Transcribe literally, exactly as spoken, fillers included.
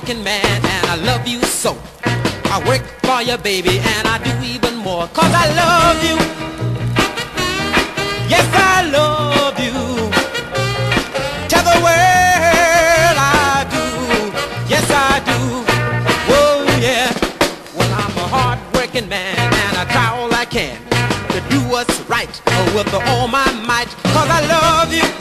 working man, and I love you so. I work for you, baby, and I do even more, 'cause I love you. Yes, I love you. Tell the world I do. Yes, I do. Oh, yeah. Well, I'm a hard-working man, and I try all I can to do what's right with all my might, 'cause I love you.